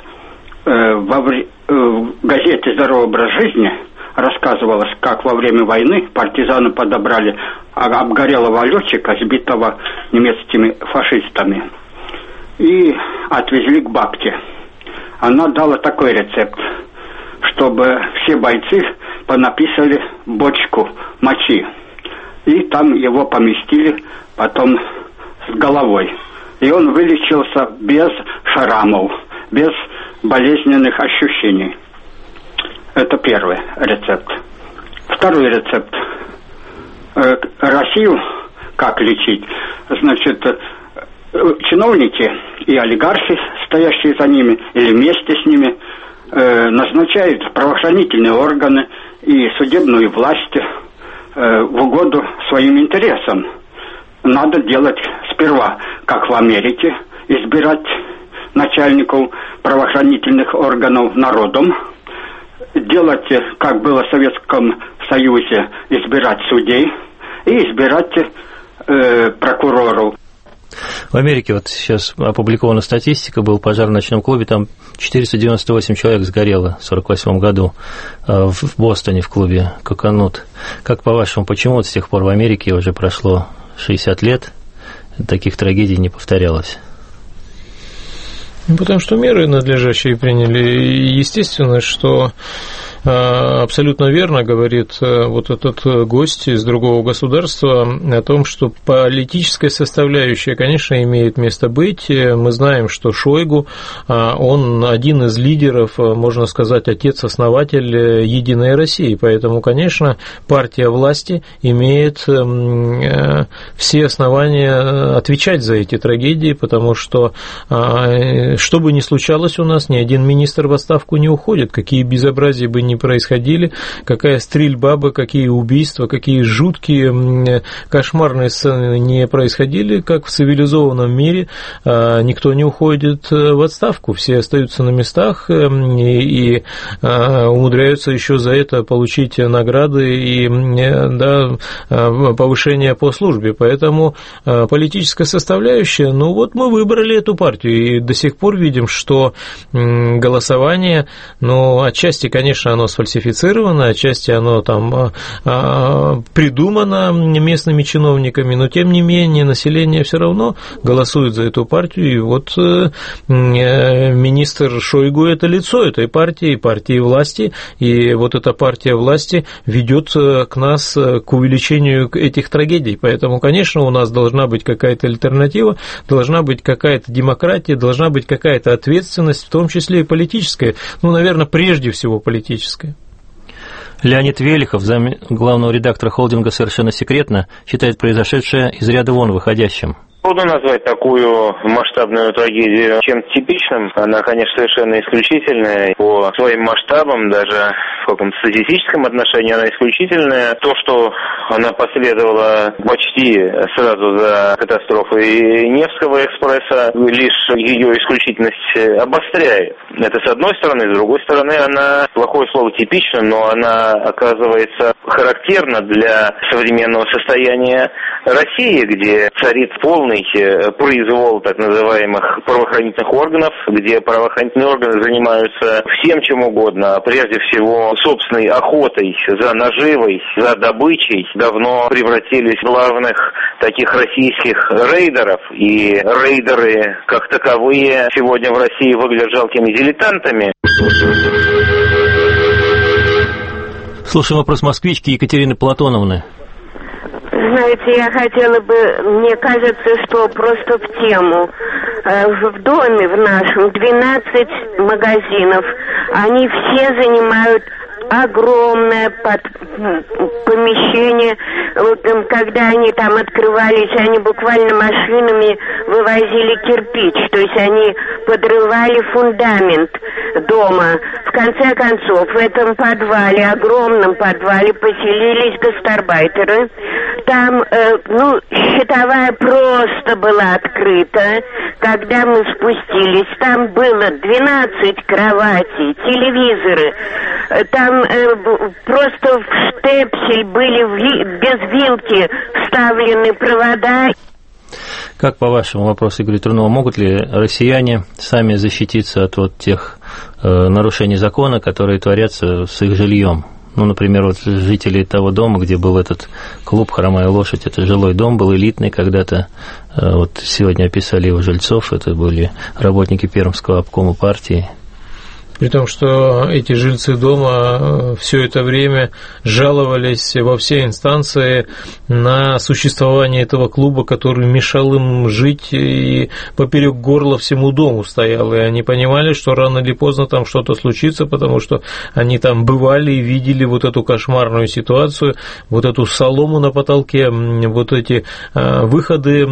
В газете «Здоровый образ жизни» рассказывалось, как во время войны партизаны подобрали обгорелого летчика, сбитого немецкими фашистами, и отвезли к бабке. Она дала такой рецепт, чтобы все бойцы понаписали бочку мочи, и там его поместили потом с головой. И он вылечился без шрамов, без болезненных ощущений. Это первый рецепт. Второй рецепт. Россию как лечить? Значит, чиновники и олигархи, стоящие за ними, или вместе с ними, назначают правоохранительные органы и судебную власть в угоду своим интересам. Надо делать сперва, как в Америке, избирать начальников правоохранительных органов народом, делать, как было в Советском Союзе, избирать судей и избирать прокуроров. В Америке вот сейчас опубликована статистика, был пожар в ночном клубе, там 498 человек сгорело в 1948 году в Бостоне, в клубе «Коконут». Как по-вашему, почему вот с тех пор в Америке уже прошло 60 лет, таких трагедий не повторялось? Потому что меры надлежащие приняли. И естественно, что абсолютно верно говорит вот этот гость из другого государства о том, что политическая составляющая, конечно, имеет место быть. Мы знаем, что Шойгу, он один из лидеров, можно сказать, отец-основатель «Единой России». Поэтому, конечно, партия власти имеет все основания отвечать за эти трагедии, потому что, что бы ни случалось у нас, ни один министр в отставку не уходит, какие безобразия бы ни происходили, какая стрельба бы, какие убийства, какие жуткие, кошмарные сцены не происходили, как в цивилизованном мире, никто не уходит в отставку, все остаются на местах и умудряются еще за это получить награды и повышение по службе. Поэтому политическая составляющая, вот мы выбрали эту партию, и до сих пор видим, что голосование, отчасти, конечно, оно оно сфальсифицировано, отчасти оно там придумано местными чиновниками, но тем не менее население все равно голосует за эту партию, и вот министр Шойгу – это лицо этой партии власти, и вот эта партия власти ведет к нас к увеличению этих трагедий, поэтому, конечно, у нас должна быть какая-то альтернатива, должна быть какая-то демократия, должна быть какая-то ответственность, в том числе и политическая, наверное, прежде всего политическая. Леонид Велихов, зам главного редактора холдинга «Совершенно секретно», считает произошедшее из ряда вон выходящим. Трудно назвать такую масштабную трагедию чем-то типичным. Она, конечно, совершенно исключительная по своим масштабам, даже в каком-то статистическом отношении она исключительная. То, что она последовала почти сразу за катастрофой Невского экспресса, лишь ее исключительность обостряет. Это с одной стороны. С другой стороны, она, плохое слово типично, но она оказывается характерна для современного состояния России, где царит полный произвол так называемых правоохранительных органов, где правоохранительные органы занимаются всем чем угодно, а прежде всего собственной охотой за наживой, за добычей, давно превратились в главных таких российских рейдеров, и рейдеры как таковые сегодня в России выглядят жалкими дилетантами. Слушаем вопрос москвички Екатерины Платоновны. Знаете, я хотела бы, мне кажется, что просто в тему. В доме в нашем 12 магазинов, они все занимают огромное помещение. Вот, когда они там открывались, они буквально машинами вывозили кирпич, то есть они подрывали фундамент дома. В конце концов, в этом подвале, огромном подвале, поселились гастарбайтеры. Там, щитовая просто была открыта. Когда мы спустились, там было 12 кроватей, телевизоры. Там просто в штепсель были без вилки вставлены провода. Как по вашему вопросу, Игорь Трунова, могут ли россияне сами защититься от вот тех нарушений закона, которые творятся с их жильем? Например, вот жители того дома, где был этот клуб «Хромая лошадь», это жилой дом, был элитный когда-то. Вот сегодня описали его жильцов, это были работники Пермского обкома партии. При том, что эти жильцы дома все это время жаловались во все инстанции на существование этого клуба, который мешал им жить и поперек горла всему дому стоял. И они понимали, что рано или поздно там что-то случится, потому что они там бывали и видели вот эту кошмарную ситуацию, вот эту солому на потолке, вот эти выходы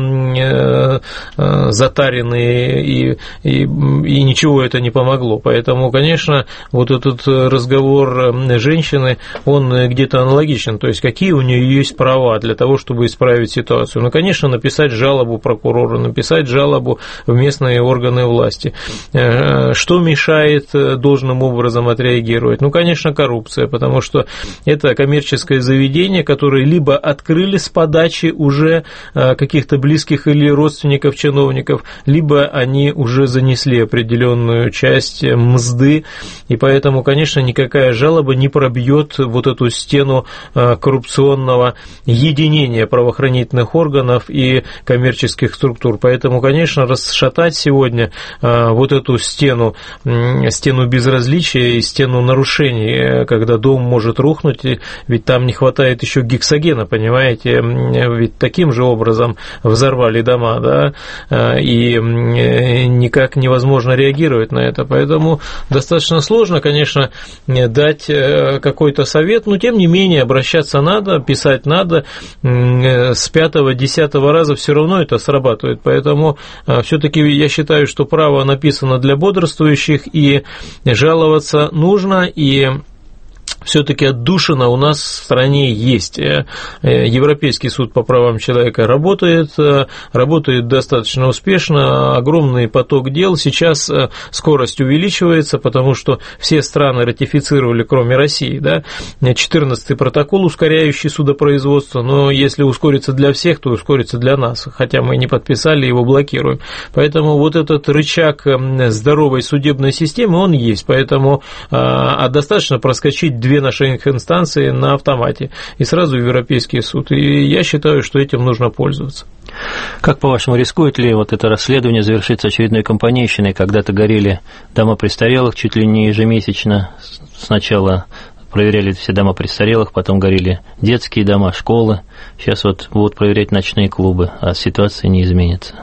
затаренные, и ничего это не помогло. Поэтому, конечно, вот этот разговор женщины, он где-то аналогичен, то есть какие у нее есть права для того, чтобы исправить ситуацию. Конечно, написать жалобу прокурору, написать жалобу в местные органы власти. Что мешает должным образом отреагировать? Конечно, коррупция, потому что это коммерческое заведение, которое либо открыли с подачи уже каких-то близких или родственников чиновников, либо они уже занесли определенную часть мзды, и поэтому, конечно, никакая жалоба не пробьет вот эту стену коррупционного единения правоохранительных органов и коммерческих структур. Поэтому, конечно, расшатать сегодня вот эту стену безразличия и стену нарушений, когда дом может рухнуть, ведь там не хватает еще гексогена, понимаете, ведь таким же образом взорвали дома, да, и никак невозможно реагировать на это. Поэтому достаточно сложно, конечно, дать какой-то совет, но тем не менее обращаться надо, писать надо, с 5-10 раза все равно это срабатывает. Поэтому все-таки я считаю, что право написано для бодрствующих, и жаловаться нужно, и все-таки отдушина у нас в стране есть. Европейский суд по правам человека работает достаточно успешно, огромный поток дел. Сейчас скорость увеличивается, потому что все страны ратифицировали, кроме России, да, 14-й протокол, ускоряющий судопроизводство, но если ускорится для всех, то ускорится для нас, хотя мы не подписали, его блокируем. Поэтому вот этот рычаг здоровой судебной системы, он есть, поэтому достаточно проскочить две наших инстанции на автомате и сразу в Европейский суд. И я считаю, что этим нужно пользоваться. Как, по-вашему, рискует ли вот это расследование завершиться очередной компанейщиной? Когда-то горели дома престарелых чуть ли не ежемесячно. Сначала проверяли все дома престарелых, потом горели детские дома, школы. Сейчас вот будут проверять ночные клубы, а ситуация не изменится.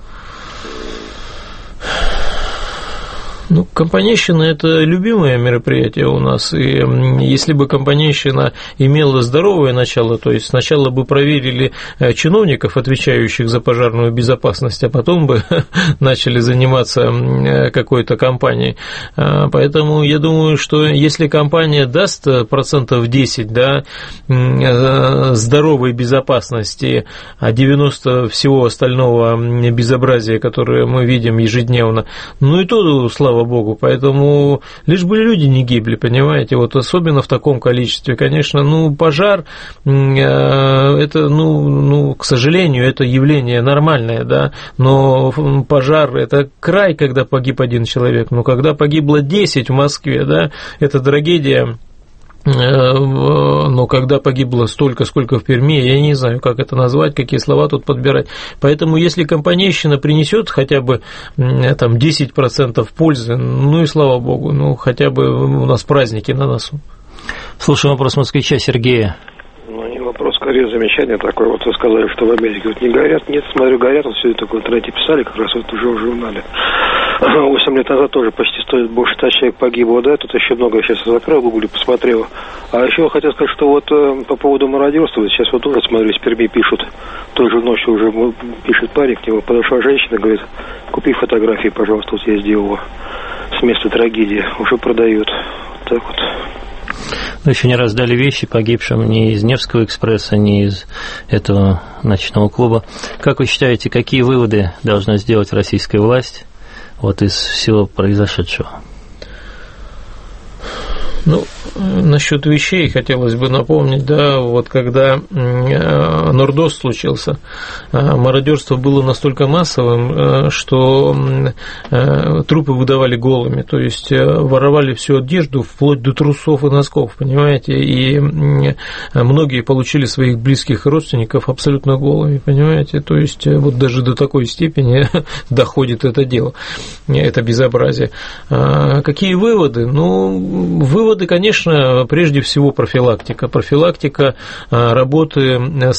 Ну, компанейщина – это любимое мероприятие у нас, и если бы компанейщина имела здоровое начало, то есть сначала бы проверили чиновников, отвечающих за пожарную безопасность, а потом бы начали заниматься какой-то компанией. Поэтому я думаю, что если компания даст 10%, да, здоровой безопасности, а 90% всего остального безобразия, которое мы видим ежедневно, ну и то, слава Богу, поэтому лишь бы люди не гибли, понимаете, вот особенно в таком количестве, конечно, ну, пожар, это, к сожалению, это явление нормальное, да, но пожар, это край, когда погиб один человек, но когда погибло 10 в Москве, да, это трагедия. Но когда погибло столько, сколько в Перми, я не знаю, как это назвать, какие слова тут подбирать. Поэтому, если компанейщина принесет хотя бы там 10% пользы, ну и слава богу, ну хотя бы у нас праздники на носу. Слушаем вопрос москвича Сергея. Ну, не вопрос, скорее замечание такое. Вот вы сказали, что в Америке вот не горят. Нет, смотрю, горят. Вот все это в интернете писали, как раз вот уже в журнале. 8 лет назад тоже почти больше 100 человек погибло, да, тут еще много, я сейчас закрыл, в Гугле посмотрел. А еще хотел сказать, что вот по поводу мародерства, сейчас вот тоже смотрю, из Перми пишут, той же ночью уже пишет парень, к нему подошла женщина, говорит, купи фотографии, пожалуйста, вот я сделала с места трагедии, уже продают. Вот так вот. Но еще не раз дали вещи погибшим ни из Невского экспресса, ни из этого ночного клуба. Как вы считаете, какие выводы должна сделать российская власть вот из всего произошедшего? Ну, насчет вещей хотелось бы напомнить, да, вот когда Нордост случился, мародерство было настолько массовым, что трупы выдавали голыми, то есть воровали всю одежду вплоть до трусов и носков, понимаете, и многие получили своих близких родственников абсолютно голыми, понимаете, то есть вот даже до такой степени доходит это дело, это безобразие. Какие выводы? Ну, выводы, конечно, прежде всего профилактика. Профилактика работы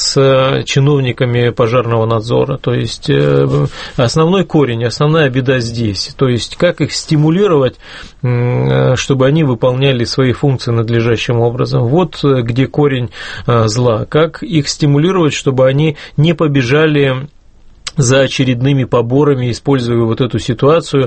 с чиновниками пожарного надзора. То есть основной корень, основная беда здесь. То есть как их стимулировать, чтобы они выполняли свои функции надлежащим образом. Вот где корень зла. Как их стимулировать, чтобы они не побежали за очередными поборами, используя вот эту ситуацию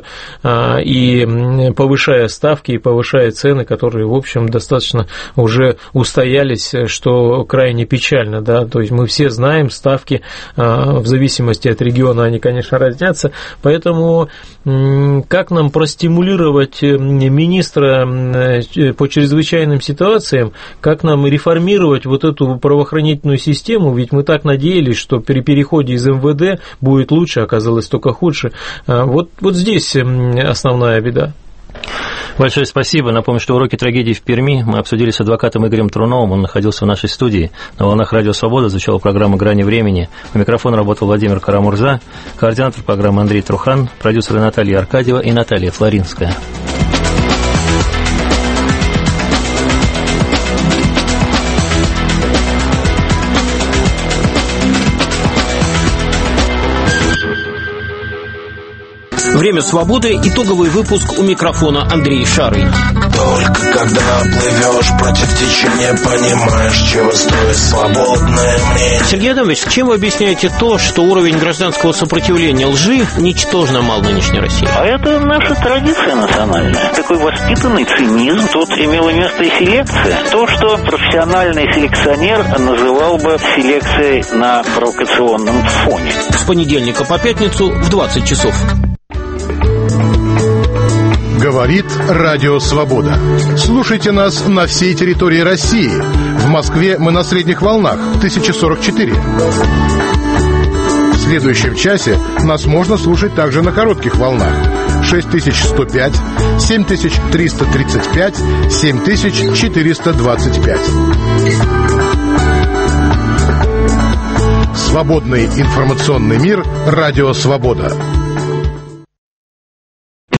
и повышая ставки и повышая цены, которые, в общем, достаточно уже устоялись, что крайне печально, да, то есть мы все знаем, ставки в зависимости от региона, они, конечно, разнятся, поэтому как нам простимулировать министра по чрезвычайным ситуациям, как нам реформировать вот эту правоохранительную систему, ведь мы так надеялись, что при переходе из МВД будет лучше, оказалось только худше. Вот здесь основная беда. Большое спасибо. Напомню, что уроки трагедии в Перми мы обсудили с адвокатом Игорем Труновым. Он находился в нашей студии. На волнах Радио Свобода звучала программа «Грани времени». У микрофона работал Владимир Карамурза, координатор программы Андрей Трухан, продюсеры Наталья Аркадьева и Наталья Флоринская. Время свободы. Итоговый выпуск, у микрофона Андрей Шарый. Только когда плывешь против течения, понимаешь, чего стоит свободное мнение. Сергей Адамович, чем вы объясняете то, что уровень гражданского сопротивления лжи ничтожно мал в нынешней России? А это наша традиция национальная. Такой воспитанный цинизм. Тут имела место и селекция. То, что профессиональный селекционер называл бы селекцией на провокационном фоне. С понедельника по пятницу в 20 часов. Говорит Радио Свобода. Слушайте нас на всей территории России. В Москве мы на средних волнах 1044. В следующем часе нас можно слушать также на коротких волнах 6105, 7335, 7425. Свободный информационный мир. Радио Свобода.